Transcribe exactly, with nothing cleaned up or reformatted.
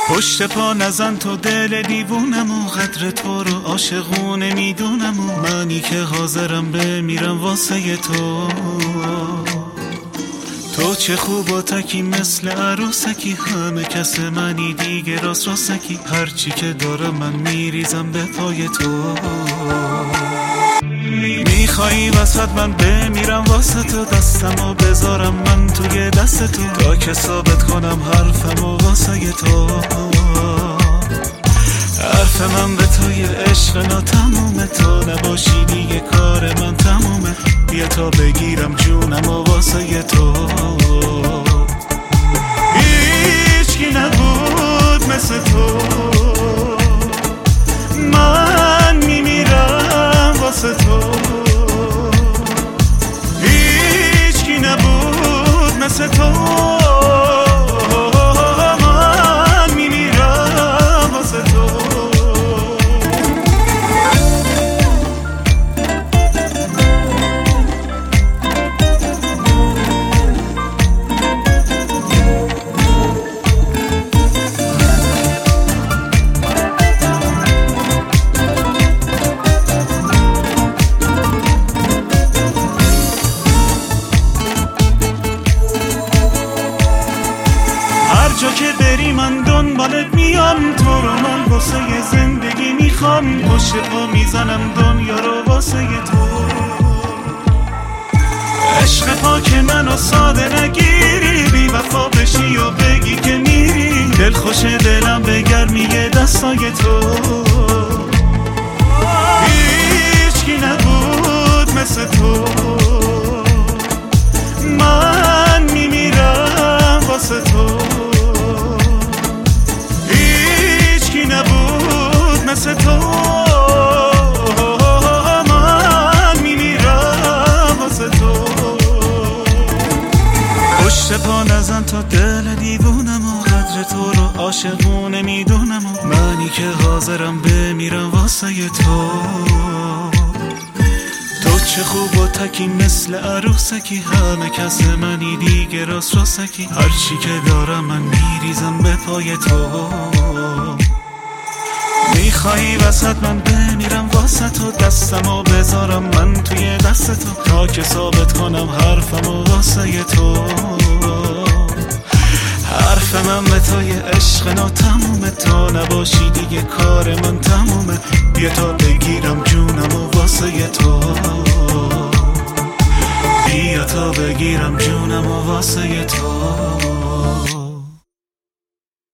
پشت پا نزن تو دل دیوونم و قدر تو رو عاشقونه میدونم و منی که حاضرم بمیرم واسه تو. تو چه خوب و تکی مثل عروسکی، همه کس منی دیگه راست راستکی، هرچی که دارم من میریزم به پای تو. میخوایی وسط من بمیرم واسه تو، دستمو بذارم من توی دست تو تا که ثابت کنم حرفمو واسه تو. حرف من به توی عشق ناتمومه، تو نباشی دیگه کار من تمومه، بیا تا بگیرم جونم و واسه تو. هیچکی نبود مثل تو، من میمیرم واسه تو. هیچکی نبود مثل تو، من میمیرم واسه تو. جا که بری من دنبالت میام، تو رو من واسه زندگی میخوام، پشت پا میزنم دنیا رو واسه تو. عشق پاک منو ساده نگیری، بی وفا بشی و بگی که میری، دل خوش دلم به گرمی دستای تو. هیچکی نبود مثل تو، من میمیرم واسه تو. نبود مثل تو، من میمیرم واسه تو. پشت پا نزن تا دل دیوونم و قدر تو رو عاشقونه میدونم و منی که حاضرم بمیرم واسه تو. تو چه خوب و تکی مثل عروسکی، همه کس منی دیگه راست راستکی، هرچی که دارم من میریزم به پای تو. میخوایی وسط من بمیرم واسه تو، دستمو بذارم من توی دست تو تا که ثابت کنم حرفمو واسه تو. حرف من به توی عشق ناتمومه، تو نباشی دیگه کار من تمومه، بیا تا بگیرم جونمو واسه تو. بیا تا بگیرم جونمو واسه تو.